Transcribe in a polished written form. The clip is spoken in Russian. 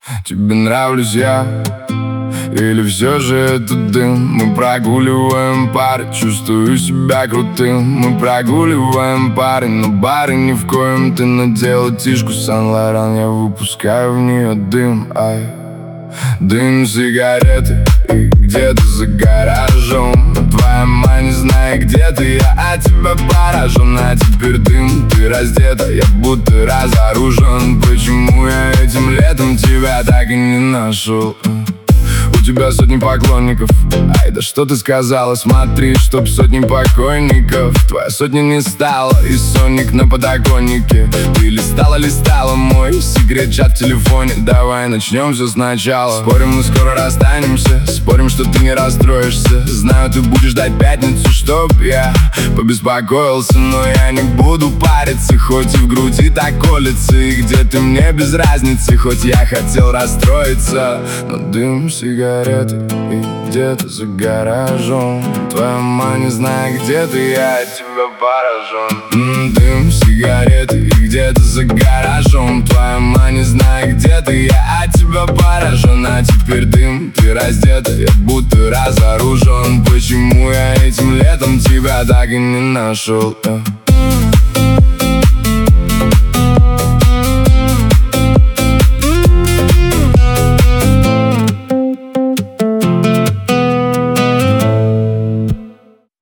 Тебе нравлюсь я? Или все же это дым? Мы прогуливаем пары, чувствую себя крутым. Мы прогуливаем пары, но бары ни в коем. Ты надела тишку Сан-Лоран, я выпускаю в нее дым. Дым сигареты, и где-то за гаражом твоя мама не знает, где ты, я от тебя поражен. А теперь дым, ты раздета, я будто разоружен. Почему я этим летом тебя так и не нашел? У тебя сотни поклонников. Ай, да что ты сказала? Смотри, чтоб сотни покойников. Твоя сотня не стала, и сонник на подоконнике. Ты листала мой секрет-чат в телефоне. Давай начнем все сначала. Спорим, мы скоро расстанемся. Спорим, что ты не расстроишься. Знаю, ты будешь ждать пятницу, чтоб я побеспокоился. Но я не буду париться, хоть и в груди так колется. И где ты, мне без разницы, хоть я хотел расстроиться. Но дым сигареты, и где-то за гаражом твоя мама не знает, где ты, я от тебя поражен. Дым сигареты, и где-то за гаражом твоя мама не знает, где ты, я от тебя поражен. А теперь дым, ты раздета, я будто разоружен. Почему я этим летом тебя так и не нашел?